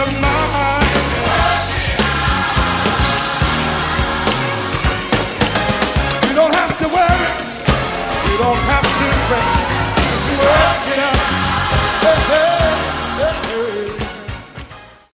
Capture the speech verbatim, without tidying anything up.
mind. You don't have to worry, you don't have to fret.